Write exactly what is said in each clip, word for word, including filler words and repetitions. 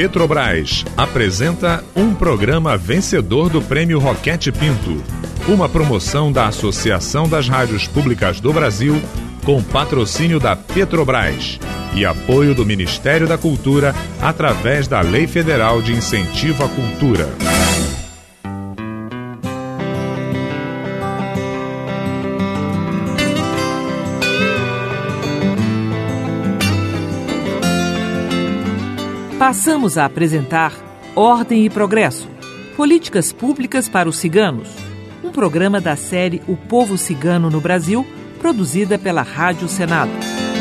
Petrobras apresenta um programa vencedor do Prêmio Roquete Pinto, uma promoção da Associação das Rádios Públicas do Brasil, com patrocínio da Petrobras e apoio do Ministério da Cultura através da Lei Federal de Incentivo à Cultura. Passamos a apresentar Ordem e Progresso, Políticas Públicas para os Ciganos, um programa da série O Povo Cigano no Brasil, produzida pela Rádio Senado.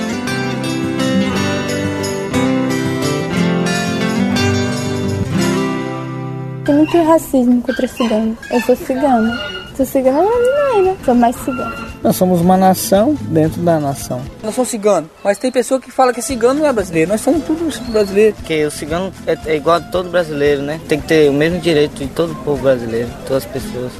Tem muito racismo contra cigano. Eu sou cigana. Sou cigana brasileira. Sou mais cigana. Nós somos uma nação dentro da nação. Eu sou cigano, mas tem pessoa que fala que cigano não é brasileiro. Nós somos todos brasileiros. Porque o cigano é, é igual a todo brasileiro, né? Tem que ter o mesmo direito de todo o povo brasileiro, todas as pessoas.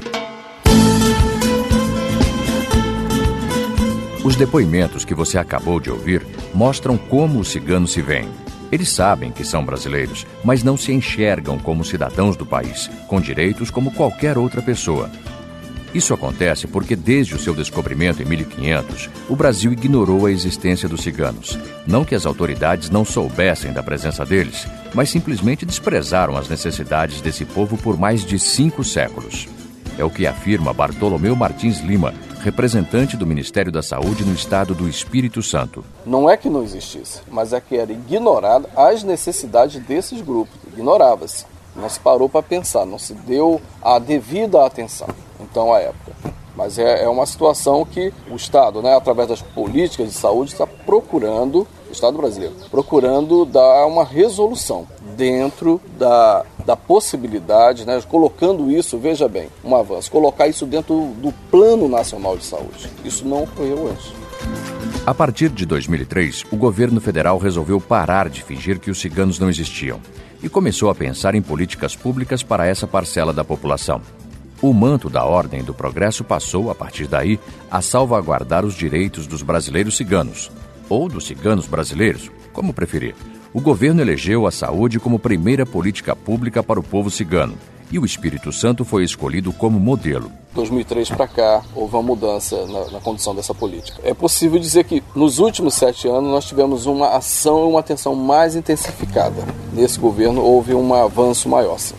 Os depoimentos que você acabou de ouvir mostram como os ciganos se veem. Eles sabem que são brasileiros, mas não se enxergam como cidadãos do país, com direitos como qualquer outra pessoa. Isso acontece porque desde o seu descobrimento em mil e quinhentos, o Brasil ignorou a existência dos ciganos. Não que as autoridades não soubessem da presença deles, mas simplesmente desprezaram as necessidades desse povo por mais de cinco séculos. É o que afirma Bartolomeu Martins Lima, representante do Ministério da Saúde no estado do Espírito Santo. Não é que não existisse, mas é que era ignorada as necessidades desses grupos, ignorava-se. Não se parou para pensar, não se deu a devida atenção, então, à época. Mas é, é uma situação que o Estado, né, através das políticas de saúde, está procurando, o Estado brasileiro, procurando dar uma resolução dentro da, da possibilidade, né, colocando isso, veja bem, um avanço, colocar isso dentro do Plano Nacional de Saúde. Isso não ocorreu antes. A partir de dois mil e três, o governo federal resolveu parar de fingir que os ciganos não existiam e começou a pensar em políticas públicas para essa parcela da população. O manto da Ordem do Progresso passou, a partir daí, a salvaguardar os direitos dos brasileiros ciganos, ou dos ciganos brasileiros, como preferir. O governo elegeu a saúde como primeira política pública para o povo cigano, e o Espírito Santo foi escolhido como modelo. dois mil e três para cá, houve uma mudança na, na condição dessa política. É possível dizer que nos últimos sete anos nós tivemos uma ação e uma atenção mais intensificada. Nesse governo houve um avanço maior, sim.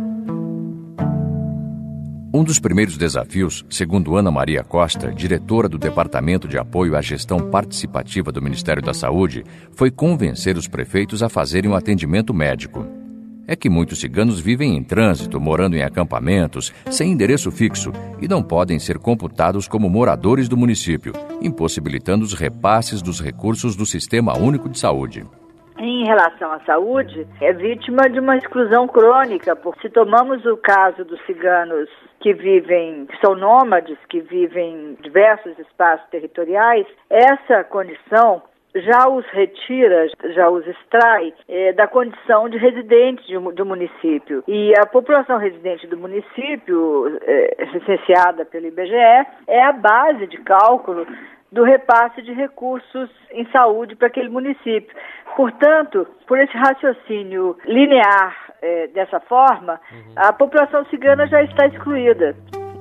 Um dos primeiros desafios, segundo Ana Maria Costa, diretora do Departamento de Apoio à Gestão Participativa do Ministério da Saúde, foi convencer os prefeitos a fazerem um atendimento médico. É que muitos ciganos vivem em trânsito, morando em acampamentos, sem endereço fixo e não podem ser computados como moradores do município, impossibilitando os repasses dos recursos do Sistema Único de Saúde. Em relação à saúde, é vítima de uma exclusão crônica, porque se tomamos o caso dos ciganos que vivem, que são nômades, que vivem em diversos espaços territoriais, essa condição já os retira, já os extrai é, da condição de residentes de, do município. E a população residente do município, é, licenciada pelo I B G E, é a base de cálculo do repasse de recursos em saúde para aquele município. Portanto, por esse raciocínio linear é, dessa forma, uhum. a população cigana já está excluída.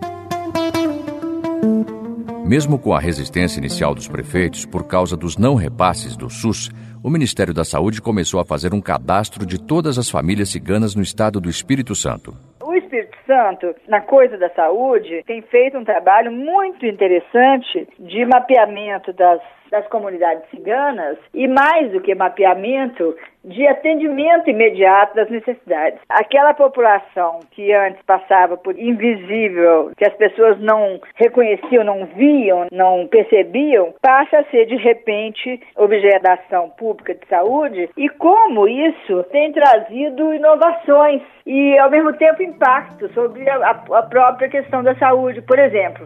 Mesmo com a resistência inicial dos prefeitos por causa dos não repasses do SUS, o Ministério da Saúde começou a fazer um cadastro de todas as famílias ciganas no estado do Espírito Santo. O Espírito Santo, na coisa da saúde, tem feito um trabalho muito interessante de mapeamento das, das comunidades ciganas e, mais do que mapeamento, de atendimento imediato das necessidades. Aquela população que antes passava por invisível, que as pessoas não reconheciam, não viam, não percebiam, passa a ser, de repente, objeto da ação pública de saúde, e como isso tem trazido inovações e, ao mesmo tempo, impacto sobre a, a própria questão da saúde, por exemplo.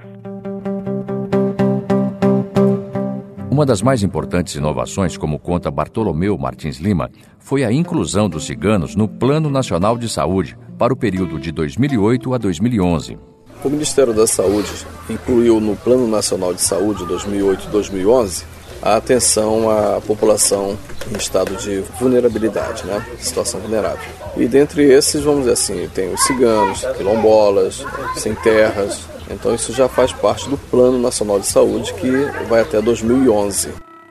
Uma das mais importantes inovações, como conta Bartolomeu Martins Lima, foi a inclusão dos ciganos no Plano Nacional de Saúde para o período de dois mil e oito a dois mil e onze. O Ministério da Saúde incluiu no Plano Nacional de Saúde dois mil e oito a dois mil e onze a atenção à população em estado de vulnerabilidade, né? Situação vulnerável. E dentre esses, vamos dizer assim, tem os ciganos, quilombolas, sem terras. Então isso já faz parte do Plano Nacional de Saúde, que vai até dois mil e onze.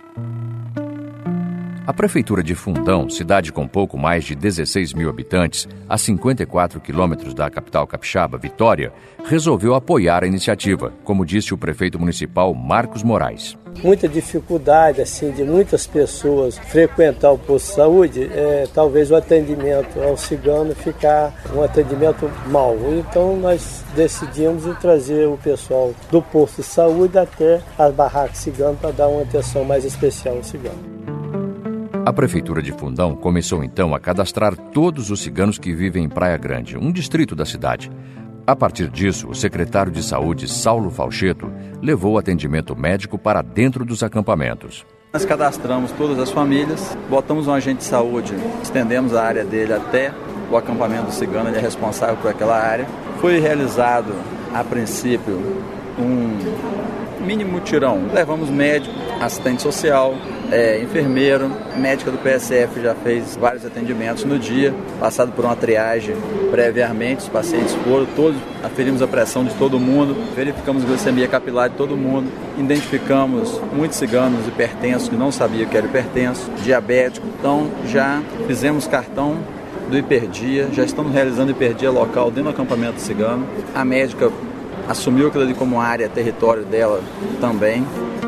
A Prefeitura de Fundão, cidade com pouco mais de dezesseis mil habitantes, a cinquenta e quatro quilômetros da capital capixaba, Vitória, resolveu apoiar a iniciativa, como disse o prefeito municipal Marcos Moraes. Muita dificuldade assim, de muitas pessoas frequentar o posto de saúde, é, talvez o atendimento ao cigano ficar um atendimento mau. Então nós decidimos trazer o pessoal do posto de saúde até as barracas ciganas para dar uma atenção mais especial ao cigano. A Prefeitura de Fundão começou então a cadastrar todos os ciganos que vivem em Praia Grande, um distrito da cidade. A partir disso, o secretário de Saúde, Saulo Falcheto, levou o atendimento médico para dentro dos acampamentos. Nós cadastramos todas as famílias, botamos um agente de saúde, estendemos a área dele até o acampamento do cigano, ele é responsável por aquela área. Foi realizado, a princípio, um mínimo mutirão. Levamos médico, assistente social, é, enfermeiro, médica do P S F já fez vários atendimentos no dia, passado por uma triagem previamente, os pacientes foram todos, aferimos a pressão de todo mundo, verificamos a glicemia capilar de todo mundo, identificamos muitos ciganos hipertensos que não sabiam que era hipertenso, diabético, então já fizemos cartão do hiperdia, já estamos realizando hiperdia local dentro do acampamento cigano, a médica assumiu aquilo ali como área, território dela também.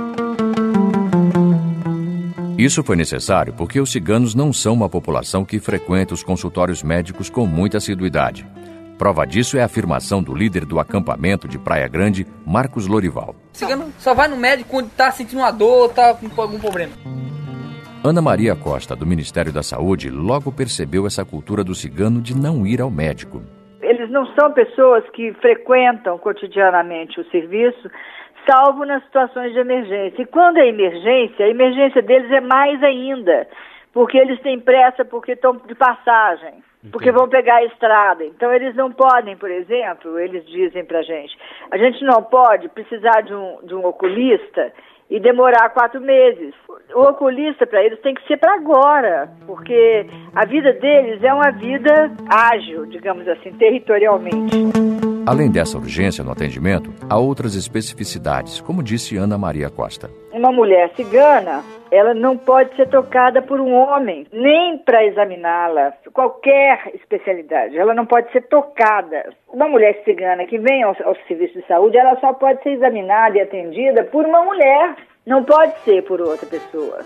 Isso foi necessário porque os ciganos não são uma população que frequenta os consultórios médicos com muita assiduidade. Prova disso é a afirmação do líder do acampamento de Praia Grande, Marcos Lorival. O cigano só vai no médico quando está sentindo uma dor, está com algum problema. Ana Maria Costa, do Ministério da Saúde, logo percebeu essa cultura do cigano de não ir ao médico. Eles não são pessoas que frequentam cotidianamente o serviço, salvo nas situações de emergência. E quando é emergência, a emergência deles é mais ainda, porque eles têm pressa porque estão de passagem, porque vão pegar a estrada. Então eles não podem, por exemplo, eles dizem pra gente, a gente não pode precisar de um, de um oculista e demorar quatro meses. O oculista para eles tem que ser para agora, porque a vida deles é uma vida ágil, digamos assim, territorialmente. Além dessa urgência no atendimento, há outras especificidades, como disse Ana Maria Costa. Uma mulher cigana, ela não pode ser tocada por um homem, nem para examiná-la, qualquer especialidade, ela não pode ser tocada. Uma mulher cigana que vem ao, ao serviço de saúde, ela só pode ser examinada e atendida por uma mulher, não pode ser por outra pessoa.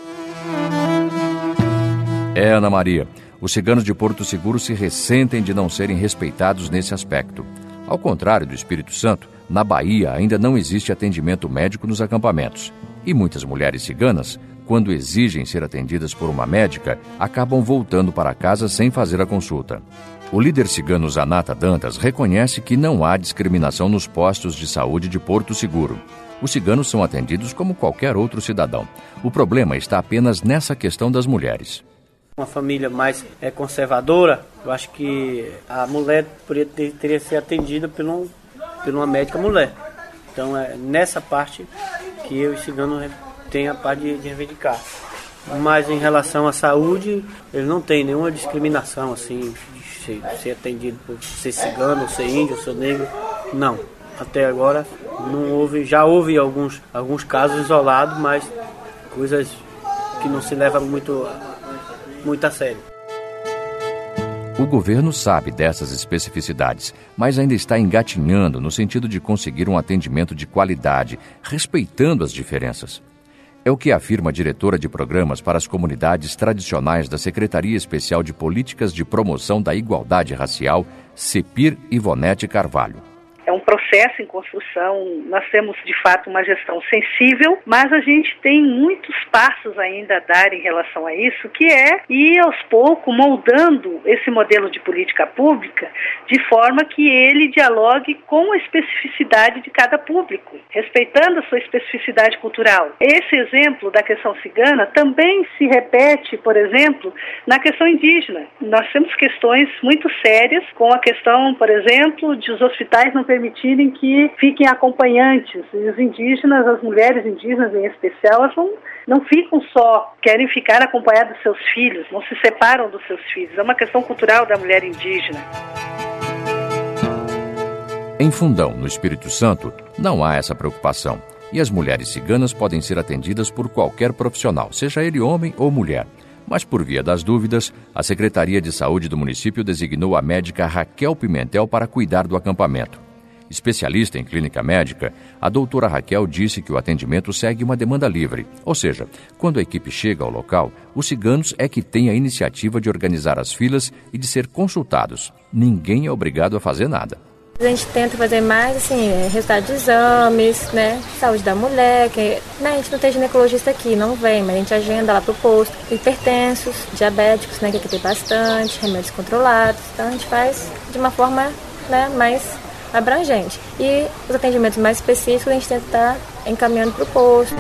É, Ana Maria, os ciganos de Porto Seguro se ressentem de não serem respeitados nesse aspecto. Ao contrário do Espírito Santo, na Bahia ainda não existe atendimento médico nos acampamentos. E muitas mulheres ciganas, quando exigem ser atendidas por uma médica, acabam voltando para casa sem fazer a consulta. O líder cigano Zanata Dantas reconhece que não há discriminação nos postos de saúde de Porto Seguro. Os ciganos são atendidos como qualquer outro cidadão. O problema está apenas nessa questão das mulheres. Uma família mais é, conservadora, eu acho que a mulher poderia ter, teria que ser atendida por, um, por uma médica mulher. Então é nessa parte que os ciganos têm a parte de, de reivindicar. Mas em relação à saúde, eles não têm nenhuma discriminação assim, de ser, de ser atendido por ser cigano, ser índio, ser negro, não. Até agora não houve, já houve alguns, alguns casos isolados, mas coisas que não se levam muito, muito a sério. O governo sabe dessas especificidades, mas ainda está engatinhando no sentido de conseguir um atendimento de qualidade, respeitando as diferenças. É o que afirma a diretora de programas para as comunidades tradicionais da Secretaria Especial de Políticas de Promoção da Igualdade Racial, CEPIR, Ivonete Carvalho. É um processo em construção, nós temos de fato uma gestão sensível, mas a gente tem muitos passos ainda a dar em relação a isso, que é ir aos poucos moldando esse modelo de política pública de forma que ele dialogue com a especificidade de cada público, respeitando a sua especificidade cultural. Esse exemplo da questão cigana também se repete, por exemplo, na questão indígena. Nós temos questões muito sérias com a questão, por exemplo, de os hospitais não permitirem que fiquem acompanhantes. E os indígenas, as mulheres indígenas em especial, elas não, não ficam só, querem ficar acompanhadas dos seus filhos, não se separam dos seus filhos. É uma questão cultural da mulher indígena. Em Fundão, no Espírito Santo, não há essa preocupação. E as mulheres ciganas podem ser atendidas por qualquer profissional, seja ele homem ou mulher. Mas, por via das dúvidas, a Secretaria de Saúde do município designou a médica Raquel Pimentel para cuidar do acampamento. Especialista em clínica médica, a doutora Raquel disse que o atendimento segue uma demanda livre. Ou seja, quando a equipe chega ao local, os ciganos é que têm a iniciativa de organizar as filas e de ser consultados. Ninguém é obrigado a fazer nada. A gente tenta fazer mais, assim, resultado de exames, né, saúde da mulher, que né, a gente não tem ginecologista aqui, não vem, mas a gente agenda lá pro posto. Hipertensos, diabéticos, né, que aqui tem bastante, remédios controlados, então a gente faz de uma forma, né, mais abrangente. E os atendimentos mais específicos a gente tenta estar encaminhando pro posto.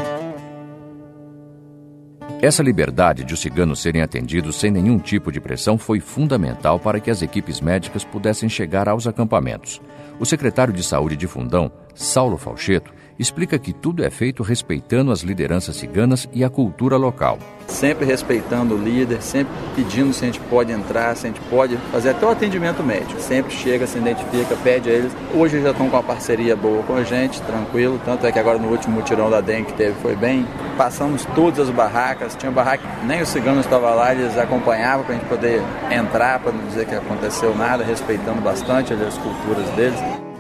Essa liberdade de os ciganos serem atendidos sem nenhum tipo de pressão foi fundamental para que as equipes médicas pudessem chegar aos acampamentos. O secretário de Saúde de Fundão, Saulo Falcheto, explica que tudo é feito respeitando as lideranças ciganas e a cultura local. Sempre respeitando o líder, sempre pedindo se a gente pode entrar, se a gente pode fazer até o atendimento médico. Sempre chega, se identifica, pede a eles. Hoje eles já estão com uma parceria boa com a gente, tranquilo. Tanto é que agora no último mutirão da dengue que teve foi bem. Passamos todas as barracas, tinha barraca, nem os ciganos estavam lá, eles acompanhavam para a gente poder entrar, para não dizer que aconteceu nada, respeitando bastante as culturas deles.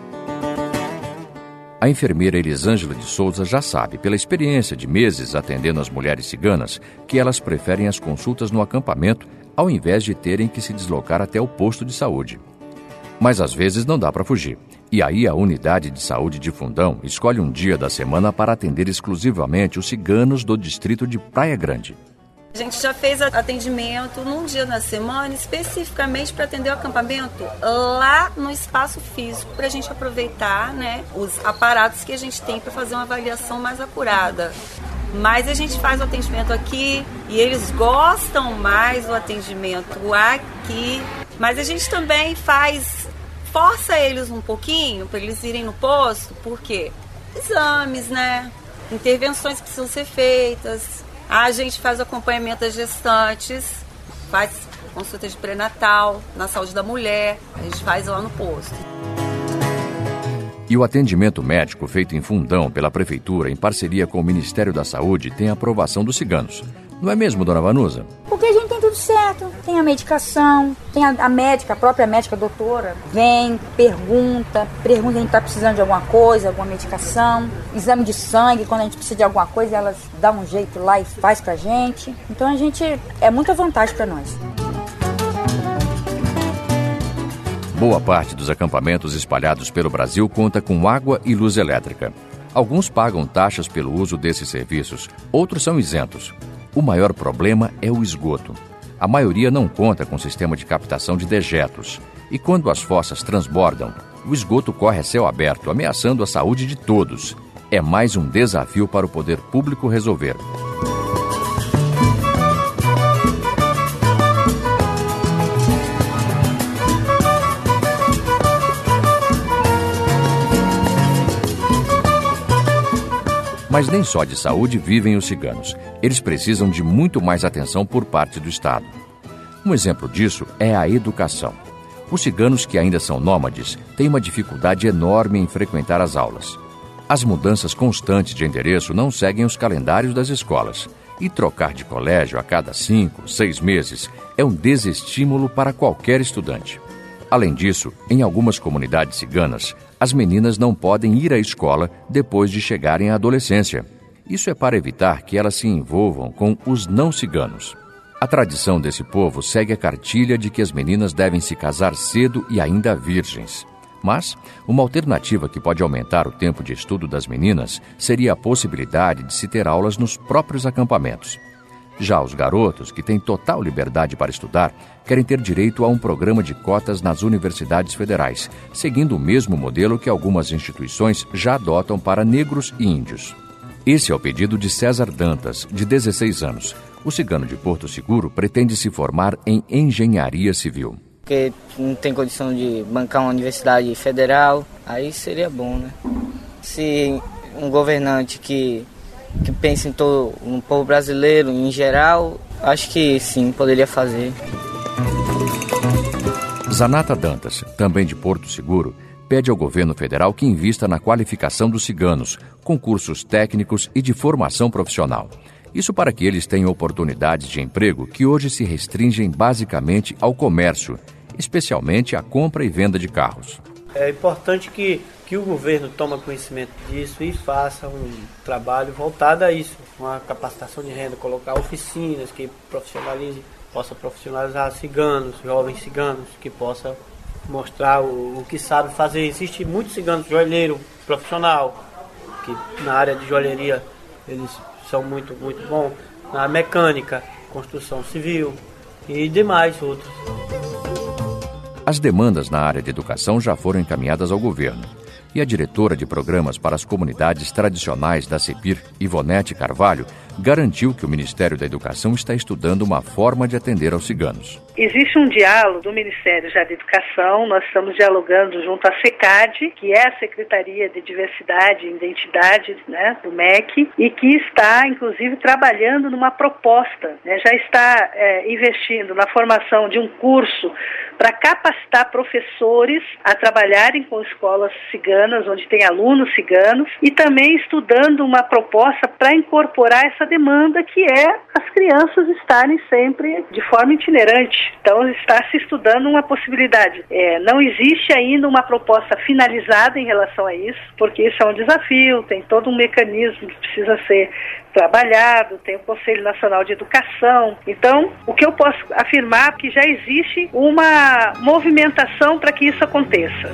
A enfermeira Elisângela de Souza já sabe, pela experiência de meses atendendo as mulheres ciganas, que elas preferem as consultas no acampamento ao invés de terem que se deslocar até o posto de saúde. Mas às vezes não dá para fugir. E aí a Unidade de Saúde de Fundão escolhe um dia da semana para atender exclusivamente os ciganos do distrito de Praia Grande. A gente já fez atendimento num dia na semana, especificamente para atender o acampamento lá no espaço físico, para a gente aproveitar, né, os aparatos que a gente tem para fazer uma avaliação mais acurada. Mas a gente faz o atendimento aqui e eles gostam mais do atendimento aqui. Mas a gente também faz, força eles um pouquinho para eles irem no posto, porque exames, né, intervenções que precisam ser feitas. A gente faz o acompanhamento das gestantes, faz consulta de pré-natal, na saúde da mulher, a gente faz lá no posto. E o atendimento médico feito em Fundão pela Prefeitura, em parceria com o Ministério da Saúde, tem a aprovação dos ciganos. Não é mesmo, dona Vanusa? Porque a gente tem tudo certo. Tem a medicação, tem a, a médica, a própria médica, a doutora, vem, pergunta, pergunta se a gente está precisando de alguma coisa, alguma medicação. Exame de sangue, quando a gente precisa de alguma coisa, elas dão um jeito lá e faz pra gente. Então a gente, é muita vantagem para nós. Boa parte dos acampamentos espalhados pelo Brasil conta com água e luz elétrica. Alguns pagam taxas pelo uso desses serviços, outros são isentos. O maior problema é o esgoto. A maioria não conta com sistema de captação de dejetos. E quando as fossas transbordam, o esgoto corre a céu aberto, ameaçando a saúde de todos. É mais um desafio para o poder público resolver. Mas nem só de saúde vivem os ciganos. Eles precisam de muito mais atenção por parte do Estado. Um exemplo disso é a educação. Os ciganos que ainda são nômades têm uma dificuldade enorme em frequentar as aulas. As mudanças constantes de endereço não seguem os calendários das escolas. E trocar de colégio a cada cinco, seis meses é um desestímulo para qualquer estudante. Além disso, em algumas comunidades ciganas, as meninas não podem ir à escola depois de chegarem à adolescência. Isso é para evitar que elas se envolvam com os não ciganos. A tradição desse povo segue a cartilha de que as meninas devem se casar cedo e ainda virgens. Mas uma alternativa que pode aumentar o tempo de estudo das meninas seria a possibilidade de se ter aulas nos próprios acampamentos. Já os garotos, que têm total liberdade para estudar, querem ter direito a um programa de cotas nas universidades federais, seguindo o mesmo modelo que algumas instituições já adotam para negros e índios. Esse é o pedido de César Dantas, de dezesseis anos. O cigano de Porto Seguro pretende se formar em engenharia civil. porque não tem condição de bancar uma universidade federal, aí seria bom, né? Se um governante que, que pense em todo, no povo brasileiro em geral, acho que sim, poderia fazer. Zanata Dantas, também de Porto Seguro, pede ao governo federal que invista na qualificação dos ciganos, com cursos técnicos e de formação profissional. Isso para que eles tenham oportunidades de emprego que hoje se restringem basicamente ao comércio, especialmente à compra e venda de carros. É importante que, que o governo tome conhecimento disso e faça um trabalho voltado a isso, uma capacitação de renda, colocar oficinas que profissionalize, possa profissionalizar ciganos, jovens ciganos, que possa mostrar o, o que sabe fazer. Existe muitos ciganos joalheiro profissional, que na área de joalheria eles são muito, muito bons, na mecânica, construção civil e demais outros. As demandas na área de educação já foram encaminhadas ao governo. E a diretora de programas para as comunidades tradicionais da CEPIR, Ivonete Carvalho, garantiu que o Ministério da Educação está estudando uma forma de atender aos ciganos. Existe um diálogo do Ministério já da Educação, nós estamos dialogando junto à SECAD, que é a Secretaria de Diversidade e Identidade, né, do M E C, e que está, inclusive, trabalhando numa proposta, né, já está é, investindo na formação de um curso para capacitar professores a trabalharem com escolas ciganas, onde tem alunos ciganos, e também estudando uma proposta para incorporar essa demanda, que é as crianças estarem sempre de forma itinerante. Então está se estudando uma possibilidade. É, não existe ainda uma proposta finalizada em relação a isso, porque isso é um desafio, tem todo um mecanismo que precisa ser trabalhado, tem o Conselho Nacional de Educação. Então, o que eu posso afirmar é que já existe uma movimentação para que isso aconteça.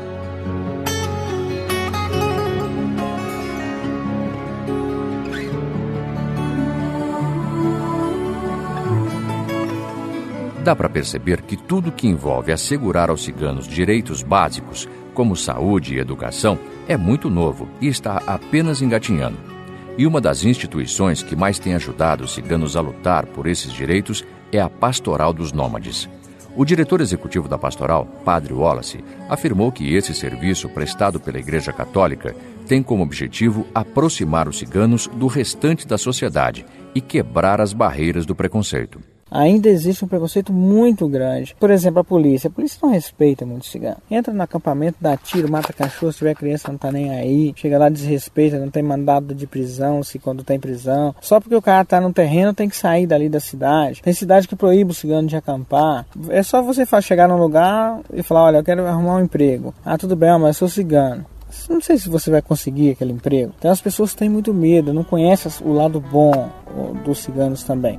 Dá para perceber que tudo que envolve assegurar aos ciganos direitos básicos, como saúde e educação, é muito novo e está apenas engatinhando. E uma das instituições que mais tem ajudado os ciganos a lutar por esses direitos é a Pastoral dos Nômades. O diretor executivo da Pastoral, Padre Wallace, afirmou que esse serviço prestado pela Igreja Católica tem como objetivo aproximar os ciganos do restante da sociedade e quebrar as barreiras do preconceito. Ainda existe um preconceito muito grande. Por exemplo, a polícia. A polícia não respeita muito cigano. Entra no acampamento, dá tiro, mata cachorro, se tiver criança não tá nem aí. Chega lá, desrespeita, não tem mandado de prisão, se quando tem prisão. Só porque o cara tá no terreno tem que sair dali da cidade. Tem cidade que proíbe o cigano de acampar. É só você chegar num lugar e falar, olha, eu quero arrumar um emprego. Ah, tudo bem, mas eu sou cigano. Não sei se você vai conseguir aquele emprego. Então as pessoas têm muito medo, não conhecem o lado bom dos ciganos também.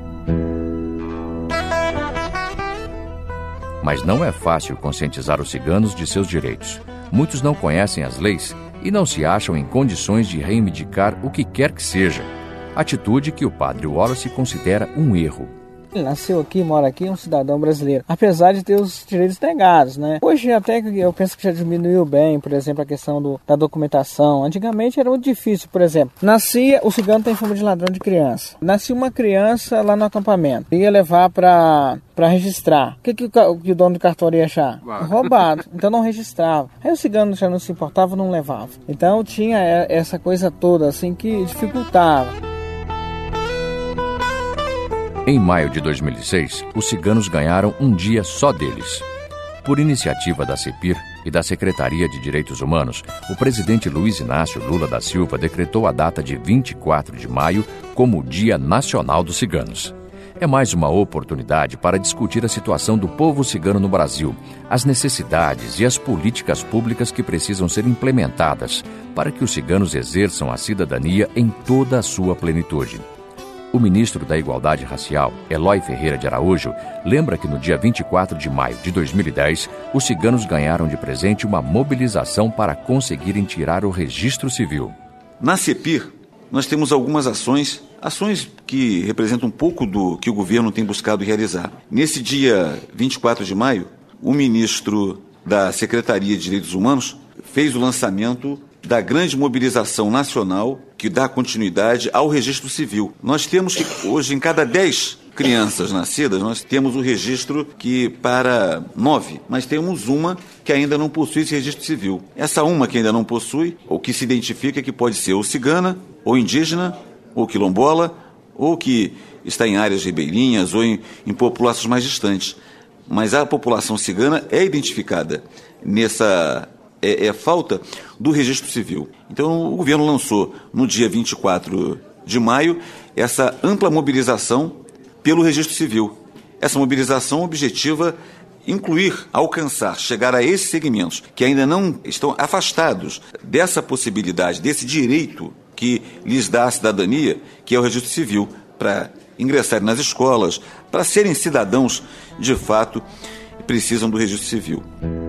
Mas não é fácil conscientizar os ciganos de seus direitos. Muitos não conhecem as leis e não se acham em condições de reivindicar o que quer que seja. Atitude que o Padre Wallace considera um erro. Ele nasceu aqui, mora aqui, é um cidadão brasileiro, apesar de ter os direitos negados, né? Hoje até eu penso que já diminuiu bem, por exemplo, a questão do, da documentação. Antigamente era muito difícil, por exemplo, nascia, o cigano tem fama de ladrão de criança. Nascia uma criança lá no acampamento, ia levar para para registrar. O que, que, o, que o dono do cartório ia achar? Roubado. Então não registrava. Aí o cigano já não se importava, não levava. Então tinha essa coisa toda assim que dificultava. Em maio de dois mil e seis, os ciganos ganharam um dia só deles. Por iniciativa da CEPIR e da Secretaria de Direitos Humanos, o presidente Luiz Inácio Lula da Silva decretou a data de vinte e quatro de maio como o Dia Nacional dos Ciganos. É mais uma oportunidade para discutir a situação do povo cigano no Brasil, as necessidades e as políticas públicas que precisam ser implementadas para que os ciganos exerçam a cidadania em toda a sua plenitude. O ministro da Igualdade Racial, Eloy Ferreira de Araújo, lembra que no dia vinte e quatro de maio de dois mil e dez, os ciganos ganharam de presente uma mobilização para conseguirem tirar o registro civil. Na CEPIR, nós temos algumas ações, ações que representam um pouco do que o governo tem buscado realizar. Nesse dia vinte e quatro de maio, o ministro da Secretaria de Direitos Humanos fez o lançamento da grande mobilização nacional que dá continuidade ao registro civil. Nós temos que, hoje, em cada dez crianças nascidas, nós temos o registro que para nove, mas temos uma que ainda não possui esse registro civil. Essa uma que ainda não possui, ou que se identifica que pode ser ou cigana, ou indígena, ou quilombola, ou que está em áreas ribeirinhas ou em, em populações mais distantes. Mas a população cigana é identificada nessa é, é falta do registro civil. Então o governo lançou no dia vinte e quatro de maio essa ampla mobilização pelo registro civil. Essa mobilização objetiva incluir, alcançar, chegar a esses segmentos que ainda não estão afastados dessa possibilidade, desse direito que lhes dá a cidadania, que é o registro civil, para ingressarem nas escolas, para serem cidadãos de fato, precisam do registro civil.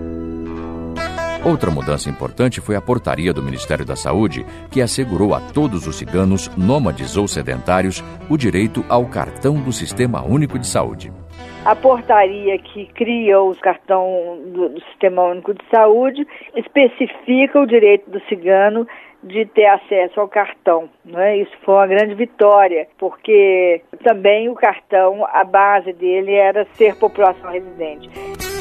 Outra mudança importante foi a portaria do Ministério da Saúde, que assegurou a todos os ciganos, nômades ou sedentários, o direito ao cartão do Sistema Único de Saúde. A portaria que cria o cartão do, do Sistema Único de Saúde especifica o direito do cigano de ter acesso ao cartão, né? Isso foi uma grande vitória, porque também o cartão, a base dele era ser população residente.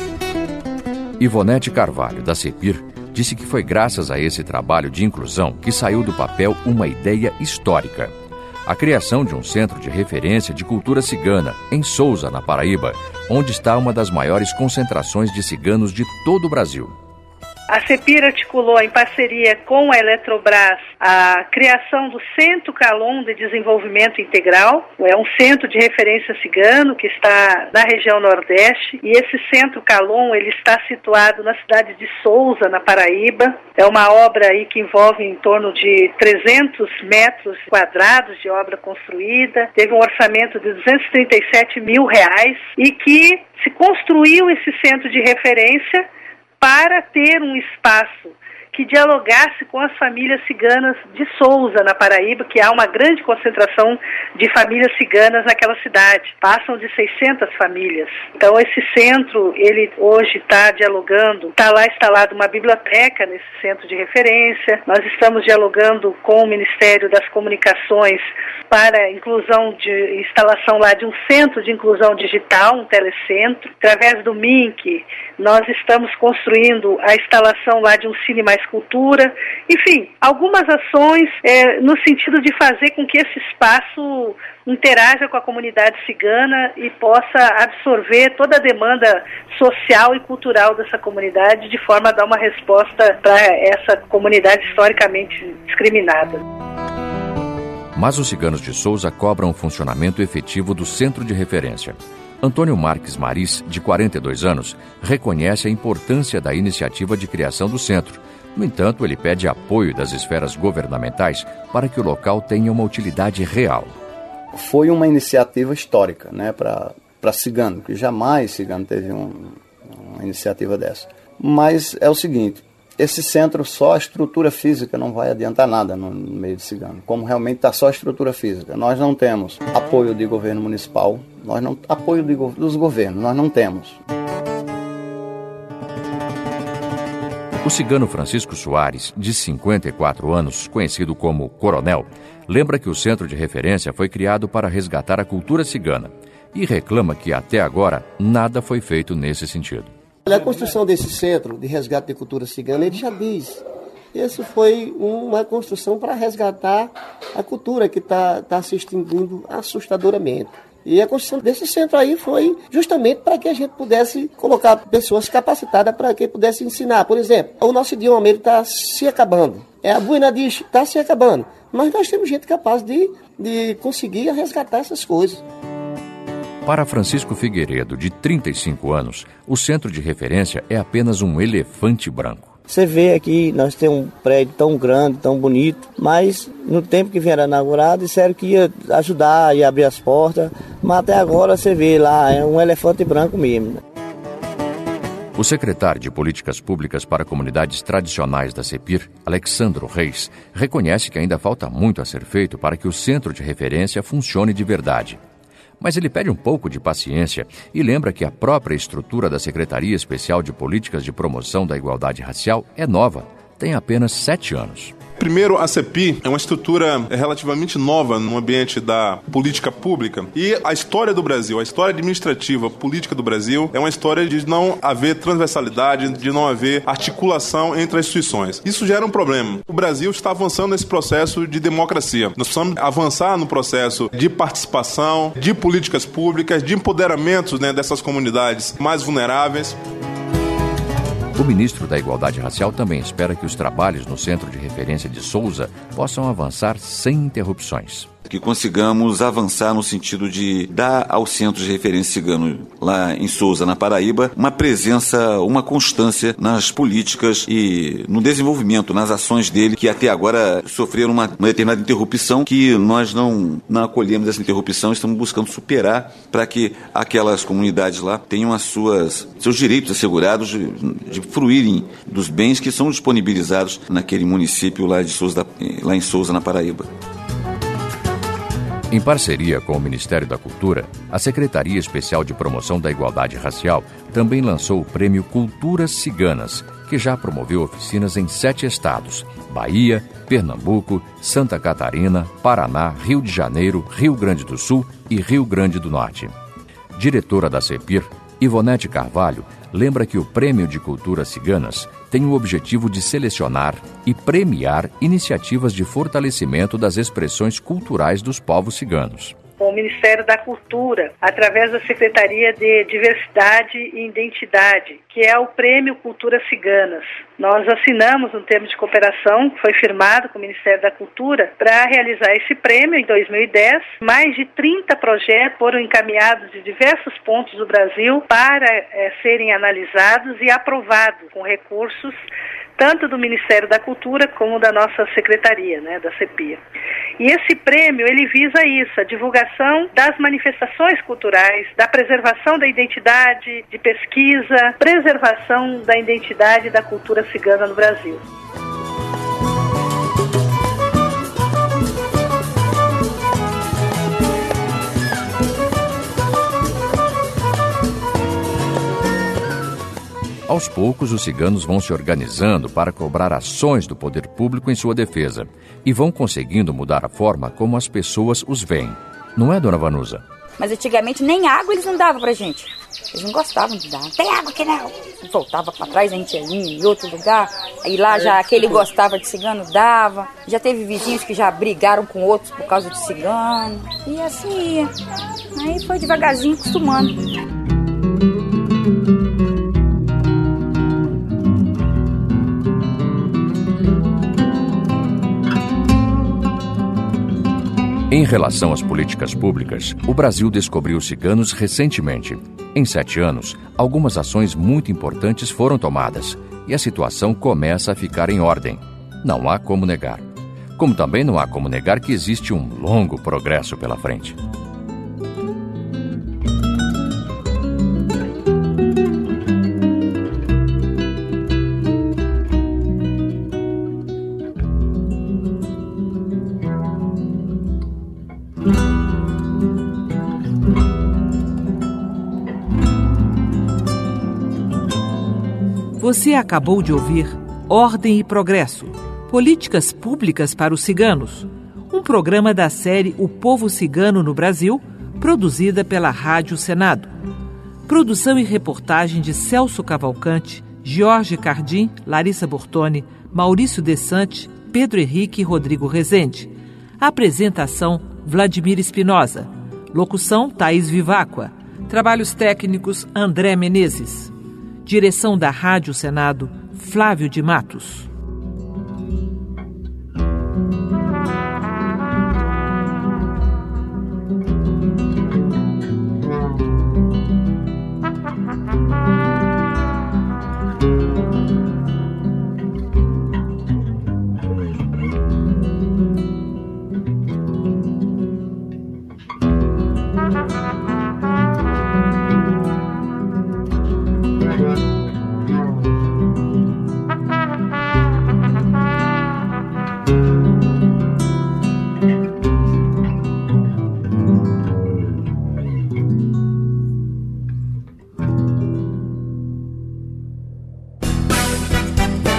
Ivonete Carvalho, da CEPIR, disse que foi graças a esse trabalho de inclusão que saiu do papel uma ideia histórica. A criação de um centro de referência de cultura cigana, em Sousa, na Paraíba, onde está uma das maiores concentrações de ciganos de todo o Brasil. A CEPIR articulou em parceria com a Eletrobras a criação do Centro Calon de Desenvolvimento Integral. É um centro de referência cigano que está na região Nordeste, e esse Centro Calon ele está situado na cidade de Sousa, na Paraíba. É uma obra aí que envolve em torno de trezentos metros quadrados de obra construída, teve um orçamento de duzentos e trinta e sete mil reais e que se construiu esse centro de referência para ter um espaço que dialogasse com as famílias ciganas de Sousa, na Paraíba, que há uma grande concentração de famílias ciganas naquela cidade. Passam de seiscentas famílias. Então, esse centro, ele hoje está dialogando, está lá instalada uma biblioteca nesse centro de referência. Nós estamos dialogando com o Ministério das Comunicações para a inclusão de instalação lá de um centro de inclusão digital, um telecentro. Através do M I N C, nós estamos construindo a instalação lá de um Cine Mais Cultura, enfim, algumas ações é, no sentido de fazer com que esse espaço interaja com a comunidade cigana e possa absorver toda a demanda social e cultural dessa comunidade, de forma a dar uma resposta para essa comunidade historicamente discriminada. Mas os ciganos de Sousa cobram o funcionamento efetivo do centro de referência. Antônio Marques Maris, de quarenta e dois anos, reconhece a importância da iniciativa de criação do centro. No entanto, ele pede apoio das esferas governamentais para que o local tenha uma utilidade real. Foi uma iniciativa histórica, né, para cigano, que jamais cigano teve um, uma iniciativa dessa. Mas é o seguinte, esse centro, só a estrutura física não vai adiantar nada no, no meio de cigano, como realmente está só a estrutura física. Nós não temos apoio de governo municipal, nós não, apoio de, dos governos, nós não temos. O cigano Francisco Soares, de cinquenta e quatro anos, conhecido como Coronel, lembra que o centro de referência foi criado para resgatar a cultura cigana e reclama que até agora nada foi feito nesse sentido. A construção desse centro de resgate de cultura cigana, ele já diz, isso foi uma construção para resgatar a cultura que está tá se extinguindo assustadoramente. E a construção desse centro aí foi justamente para que a gente pudesse colocar pessoas capacitadas para que pudesse ensinar. Por exemplo, o nosso idioma está se acabando. É, a Buenadish está se acabando. Mas nós temos gente capaz de, de conseguir resgatar essas coisas. Para Francisco Figueiredo, de trinta e cinco anos, o centro de referência é apenas um elefante branco. Você vê aqui, nós temos um prédio tão grande, tão bonito, mas no tempo que vieram inaugurado, disseram que ia ajudar, ia abrir as portas, mas até agora você vê lá, é um elefante branco mesmo. O secretário de Políticas Públicas para Comunidades Tradicionais da CEPIR, Alexandro Reis, reconhece que ainda falta muito a ser feito para que o centro de referência funcione de verdade. Mas ele pede um pouco de paciência e lembra que a própria estrutura da Secretaria Especial de Políticas de Promoção da Igualdade Racial é nova, tem apenas sete anos. Primeiro, a CEPI é uma estrutura relativamente nova no ambiente da política pública e a história do Brasil, a história administrativa política do Brasil é uma história de não haver transversalidade, de não haver articulação entre as instituições. Isso gera um problema. O Brasil está avançando nesse processo de democracia. Nós precisamos avançar no processo de participação, de políticas públicas, de empoderamento, né, dessas comunidades mais vulneráveis. O ministro da Igualdade Racial também espera que os trabalhos no Centro de Referência de Souza possam avançar sem interrupções. Que consigamos avançar no sentido de dar ao Centro de Referência Cigano, lá em Souza, na Paraíba, uma presença, uma constância nas políticas e no desenvolvimento, nas ações dele, que até agora sofreram uma, uma determinada interrupção, que nós não, não acolhemos essa interrupção, estamos buscando superar para que aquelas comunidades lá tenham as suas, seus direitos assegurados de, de fruírem dos bens que são disponibilizados naquele município lá, de Souza, lá em Souza, na Paraíba. Em parceria com o Ministério da Cultura, a Secretaria Especial de Promoção da Igualdade Racial também lançou o Prêmio Culturas Ciganas, que já promoveu oficinas em sete estados: Bahia, Pernambuco, Santa Catarina, Paraná, Rio de Janeiro, Rio Grande do Sul e Rio Grande do Norte. Diretora da CEPIR, Ivonete Carvalho, lembra que o Prêmio de Culturas Ciganas tem o objetivo de selecionar e premiar iniciativas de fortalecimento das expressões culturais dos povos ciganos. Com o Ministério da Cultura, através da Secretaria de Diversidade e Identidade, que é o Prêmio Culturas Ciganas. Nós assinamos um termo de cooperação que foi firmado com o Ministério da Cultura para realizar esse prêmio em dois mil e dez. Mais de trinta projetos foram encaminhados de diversos pontos do Brasil para é, serem analisados e aprovados com recursos tanto do Ministério da Cultura como da nossa Secretaria, né, da CEPIA. E esse prêmio, ele visa isso, a divulgação das manifestações culturais, da preservação da identidade, de pesquisa, preservação da identidade da cultura cigana no Brasil. Aos poucos, os ciganos vão se organizando para cobrar ações do poder público em sua defesa e vão conseguindo mudar a forma como as pessoas os veem. Não é, dona Vanusa? Mas antigamente nem água eles não davam pra gente. Eles não gostavam de dar. Não tem água aqui não. Voltava pra trás, a gente ia em outro lugar. Aí lá já aquele gostava de cigano, dava. Já teve vizinhos que já brigaram com outros por causa de cigano. E assim ia. Aí foi devagarzinho acostumando. Em relação às políticas públicas, o Brasil descobriu os ciganos recentemente. Em sete anos, algumas ações muito importantes foram tomadas e a situação começa a ficar em ordem. Não há como negar. Como também não há como negar que existe um longo progresso pela frente. Você acabou de ouvir Ordem e Progresso, Políticas Públicas para os Ciganos, um programa da série O Povo Cigano no Brasil, produzida pela Rádio Senado. Produção e reportagem de Celso Cavalcante, Jorge Cardim, Larissa Bortoni, Maurício Desante, Pedro Henrique e Rodrigo Rezende. Apresentação, Vladimir Espinosa. Locução, Thaís Viváqua. Trabalhos técnicos, André Menezes. Direção da Rádio Senado, Flávio de Matos.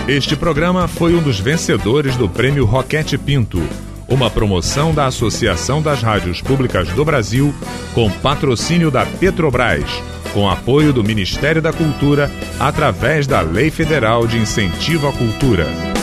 Este programa foi um dos vencedores do Prêmio Roquete Pinto, uma promoção da Associação das Rádios Públicas do Brasil, com patrocínio da Petrobras, com apoio do Ministério da Cultura, através da Lei Federal de Incentivo à Cultura.